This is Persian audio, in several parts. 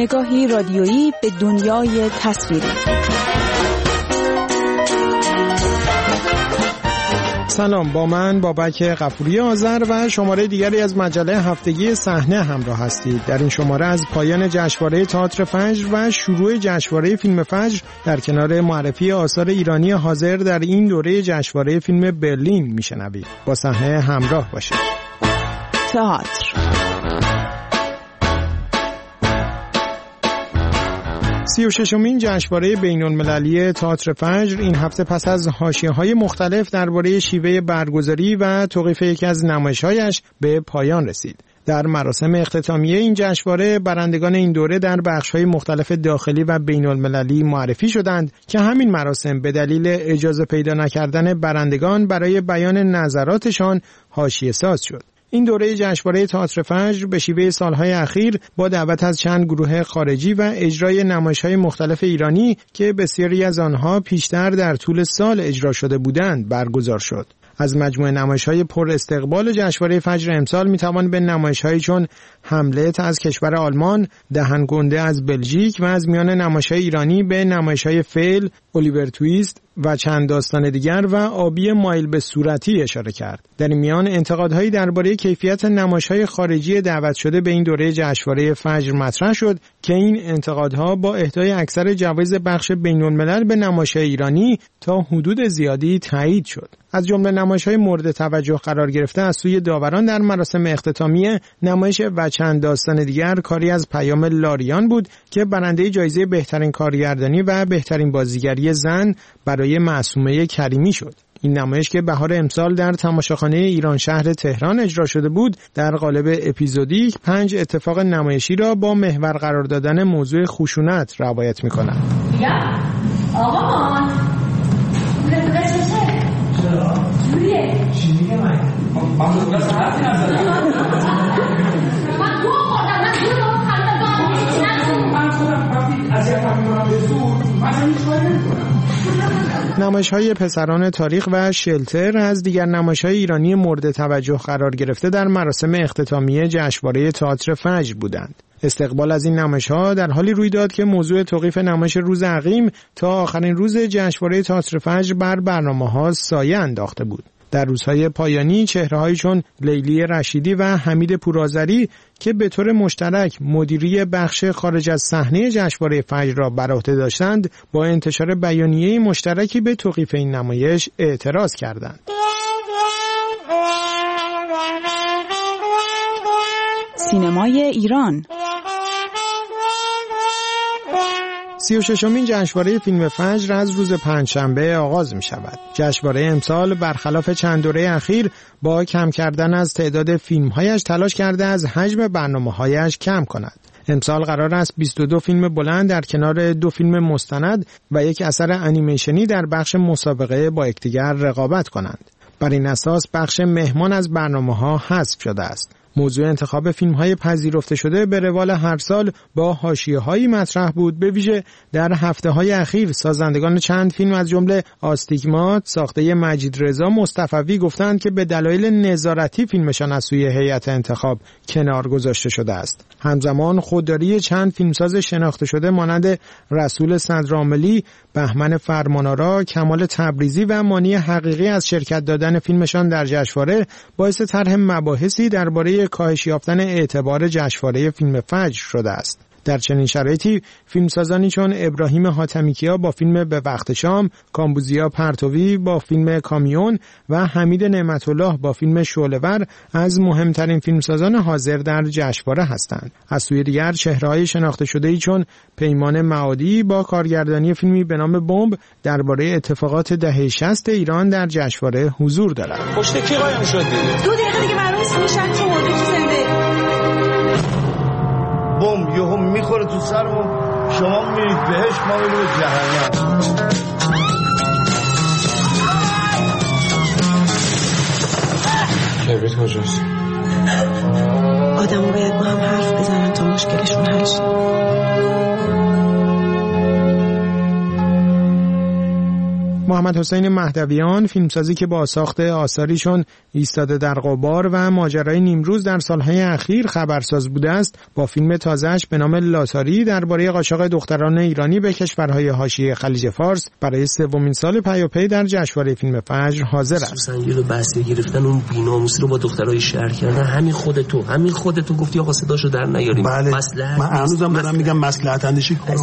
نگاهی رادیویی به دنیای تصویری. سلام، با من بابک غفوری آذر و شماره دیگری از مجله هفتگی صحنه همراه هستید. در این شماره از پایان جشنواره تئاتر فجر و شروع جشنواره فیلم فجر در کنار معرفی آثار ایرانی حاضر در این دوره جشنواره فیلم برلین میشنوید. با صحنه همراه باشید. تئاتر 36مین جشنواره بین‌المللی تئاتر فجر این هفته پس از حاشیه‌های مختلف درباره شیوه برگزاری و توقیف یکی از نمایش‌هایش به پایان رسید. در مراسم اختتامیه این جشنواره برندگان این دوره در بخش‌های مختلف داخلی و بین‌المللی معرفی شدند که همین مراسم به دلیل اجازه پیدا نکردن برندگان برای بیان نظراتشان حاشیه‌ساز شد. این دوره جشنواره تئاتر فجر به شیوه سالهای اخیر با دعوت از چند گروه خارجی و اجرای نمایش‌های مختلف ایرانی که بسیاری از آنها پیشتر در طول سال اجرا شده بودند برگزار شد. از مجموعه نمایش‌های پر استقبال جشنواره فجر امسال می‌توان به نمایش‌هایی چون هملت از کشور آلمان، دهنگنده از بلژیک و از میان نمایش‌های ایرانی به نمایش‌های فعل، الیور تویست و چند داستان دیگر و آبی مایل به صورتی اشاره کرد. در این میان انتقادهایی درباره کیفیت نمایش‌های خارجی دعوت شده به این دوره جشنواره فجر مطرح شد که این انتقادها با اهدای اکثر جوایز بخش بین‌الملل به نمایش‌های ایرانی تا حدود زیادی تایید شد. از جمله نمایش‌های مورد توجه قرار گرفته از سوی داوران در مراسم اختتامیه نمایش و چند داستان دیگر کاری از پیام لاریان بود که برنده جایزه بهترین کارگردانی و بهترین بازیگری زن برای معصومه کریمی شد. این نمایش که بهار امسال در تماشاخانه ایران شهر تهران اجرا شده بود در قالب اپیزودیک 5 اتفاق نمایشی را با محور قرار دادن موضوع خشونت روایت می‌کند. آقا جوریه چی میگه من بس حرفی نزدم من گوه خوردم من گوه خوردم من خودم وقتی اذیتم میکنم به زور من هیچ کاری نمیکنم. نمایش‌های پسران تاریخ و شلتر از دیگر نمایش‌های ایرانی مورد توجه قرار گرفته در مراسم اختتامیه جشنواره تئاتر فجر بودند. استقبال از این نمایش‌ها در حالی روی داد که موضوع توقیف نمایش روز عقیم تا آخرین روز جشنواره تئاتر فجر بر برنامه‌ها سایه انداخته بود. در روزهای پایانی چهره‌هایی چون لیلی رشیدی و حمید پورآذری که به طور مشترک مدیری بخش خارج از صحنه جشنواره فجر را بر عهده داشتند با انتشار بیانیه مشترکی به توقیف این نمایش اعتراض کردند. سینمای ایران 36مین جشنواره فیلم فجر از روز پنجشنبه آغاز می شود. جشنواره امسال برخلاف چند دوره اخیر با کم کردن از تعداد فیلم‌هایش تلاش کرده از حجم برنامه‌هایش کم کند. امسال قرار است 22 فیلم بلند در کنار 2 فیلم مستند و یک اثر انیمیشنی در بخش مسابقه با یکدیگر رقابت کنند. بر این اساس بخش مهمان از برنامه‌ها حذف شده است. موضوع انتخاب فیلم‌های پذیرفته شده به روال هر سال با حاشیه‌هایی مطرح بود. به ویژه در هفته‌های اخیر سازندگان چند فیلم از جمله آستیگمات ساخته مجید رضا مصطفوی گفتند که به دلایل نظارتی فیلمشان از سوی هیئت انتخاب کنار گذاشته شده است. همزمان خودداری چند فیلمساز شناخته شده مانند رسول صدرعاملی، بهمن فرمانآرا، کمال تبریزی و مانی حقیقی از شرکت دادن فیلمشان در جشنواره باعث طرح مباحثی درباره کاهش یافتن اعتبار جشنواره فیلم فجر شده است. در چنین شرایطی فیلمسازانی چون ابراهیم حاتمیکیا با فیلم به وقت شام، کامبوزیا پرتوی با فیلم کامیون و حمید نعمت‌الله با فیلم شعله‌ور از مهمترین فیلمسازان حاضر در جشنواره هستند. از سوی دیگر چهره‌های شناخته شده‌ای چون پیمان معادی با کارگردانی فیلمی به نام بمب درباره اتفاقات دهه 60 ایران در جشنواره حضور دارند. پشت کی قایم شدی؟ 2 دقیقه دیگه معلوم نیست میشن چه مرده کی زنده. بمب یهو میخوره تو سرمون، شما میرید بهش، ما میریم به جهنم. کبریت کجاست؟ آدم‌ها باید با هم حرف بزنن تا مشکلشون حل شه. محمد حسین مهدویان فیلمسازی که با ساخت آثاریشون ایستاده در غبار و ماجرای نیمروز در سالهای اخیر خبرساز بوده است، با فیلم تازه‌اش به نام لاتاری درباره قاچاق دختران ایرانی به کشورهای حاشیه خلیج فارس برای سومین سال پیاپی در جشنواره فیلم فجر حاضر است. سنگیل رو بسته گرفتن، اون بی‌ناموسی رو با دخترای شهر کردن. همین خودتو گفتی آقا صداشو در نیاریم. بله. من هنوزم دارم میگم مصلحت اندیشی کار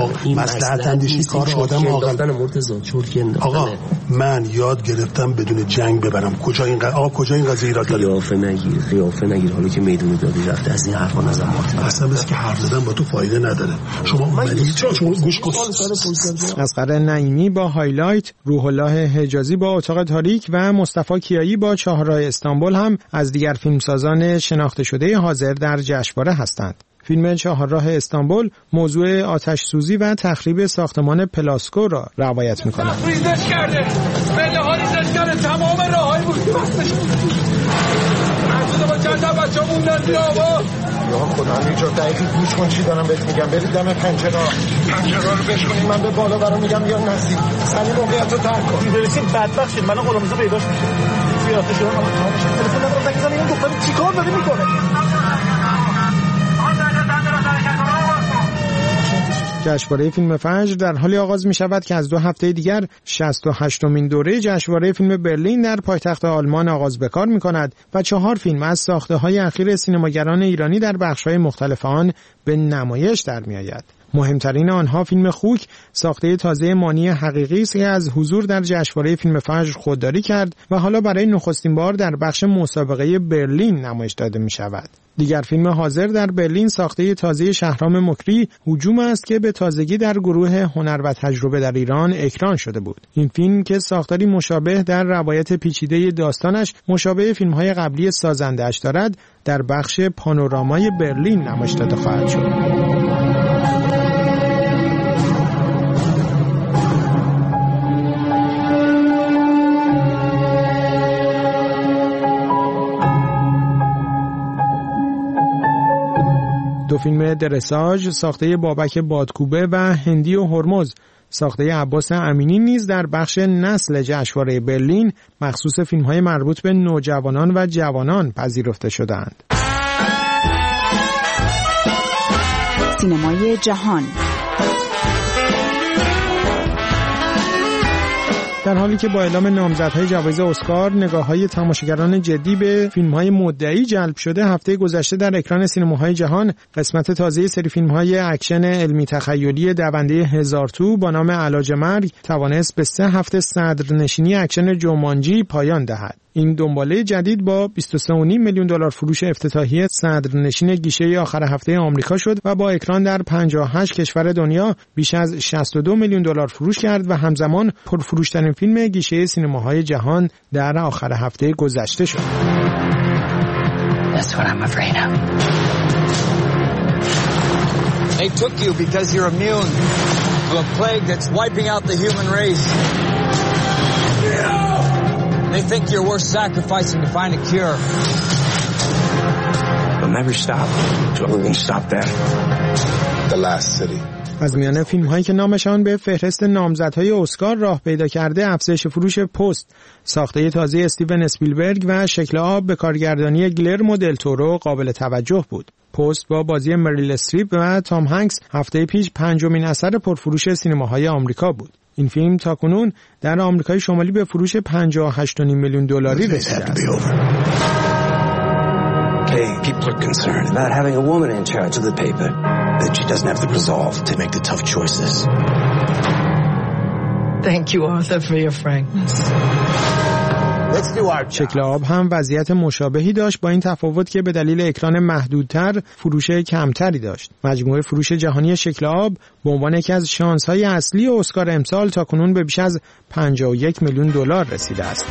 آدم عاقل. آقا من یاد گرفتم بدون جنگ ببرم. کجا این قضیه ایراد داره؟ قیافه نگیر حالا که میدونی دادی رفته از این حرفا نزن. اصلا بس که حرف زدن با تو فایده نداره. شما گوش کن. اصغر نعیمی با هایلایت، روح الله حجازی با اتاق تاریک و مصطفی کیایی با چهارراه استانبول هم از دیگر فیلمسازان شناخته شده حاضر در جشنواره هستند. فیلم چهارراه استانبول موضوع آتش سوزی و تخریب ساختمان پلاسکو را روایت می‌کند. ریزش کرده. پله‌ها ریزش کرده. تمام راه‌های بوشی بسته شد. از با چند تا بچه‌ها موندن توی آبا. یا خدا همینجور دقیقی گوش کن چی دارم بهت میگم. برید دم پنجره رو بشکنید. من به بالا برام میگم یا نزدیک. سری موقعیت رو ترک کن. برسیم بدبخت شد. من قلمزه پیداش میشه. سیاست شده من تلفن نبرم زنگ بزنم. این دختر چیکار داره میکنه؟ جشنواره فیلم فجر در حالی آغاز می شود که از 2 هفته دیگر 68مین دوره جشنواره فیلم برلین در پایتخت آلمان آغاز به کار می کند و 4 فیلم از ساخته‌های اخیر سینماگران ایرانی در بخش‌های مختلف آن به نمایش در می آید. مهمترین آنها فیلم خوک، ساخته تازه مانی حقیقی است که از حضور در جشنواره فیلم فجر خودداری کرد و حالا برای نخستین بار در بخش مسابقه برلین نمایش داده می شود. دیگر فیلم حاضر در برلین ساخته تازه شهرام مکری، هجوم است که به تازگی در گروه هنر و تجربه در ایران اکران شده بود. این فیلم که ساختاری مشابه در روایت پیچیده داستانش مشابه فیلم‌های قبلی سازنده‌اش دارد، در بخش پانورامای برلین نمایش داده خواهد شد. دو فیلم درساژ ساخته بابک بادکوبه و هندی و هرمز ساخته عباس امینی نیز در بخش نسل جشنواره برلین مخصوص فیلم‌های مربوط به نوجوانان و جوانان پذیرفته شدند. سینمای جهان. در حالی که با اعلام نامزدهای جوایز اسکار نگاه‌های تماشاگران جدی به فیلم‌های مدعی جلب شده، هفته گذشته در اکران سینماهای جهان قسمت تازه سری فیلم‌های اکشن علمی تخیلی دونده 1000 تو با نام علاج مرگ توانست به 3 هفته صدرنشینی اکشن جومانجی پایان دهد. این دنباله جدید با $23.5 میلیون فروش افتتاحی صدرنشین گیشه آخر هفته آمریکا شد و با اکران در 58 کشور دنیا بیش از $62 میلیون فروش کرد و همزمان پرفروشترین فیلم گیشه سینماهای جهان در آخر هفته گذشته شد. That's what I'm afraid of. They took you because you're immune to a plague that's wiping out the human race. They think you're worth sacrificing to find a cure. We'll never stop till we can stop that. The Last City. از میان فیلم‌هایی که نامشان به فهرست نامزدهای اسکار راه پیدا کرده، افزایش فروش پست ساخته تازه استیون اسپیلبرگ و شکل آب به کارگردانی گلرمو دل تورو قابل توجه بود. پست با بازی مریل استریپ و تام هنگس هفته پیش 5مین اثر پرفروش سینماهای آمریکا بود. این فیلم تاکنون در آمریکای شمالی به فروش $58.5 میلیون رسیده است. Okay, people are concerned about having a woman in charge of the paper, that she doesn't have the resolve to make the tough choices. Thank you, Arthur, for your frankness. شکل آب هم وضعیت مشابهی داشت، با این تفاوت که به دلیل اکران محدودتر فروش کمتری داشت. مجموع فروش جهانی شکل آب به عنوان یکی از شانس‌های اصلی اسکار امسال تاکنون به بیش از $51 میلیون رسیده است.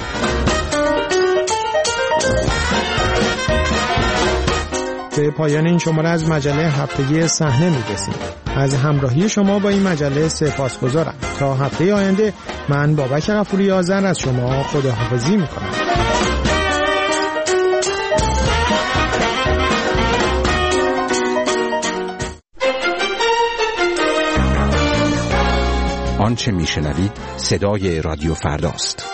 به پایان این شماره از مجله هفتگی صحنه می‌رسیم. از همراهی شما با این مجله سپاسگزارم. تا هفته آینده من بابک غفوری آذر از شما خداحافظی می‌کنم. آنچه میشنوید صدای رادیو فرداست.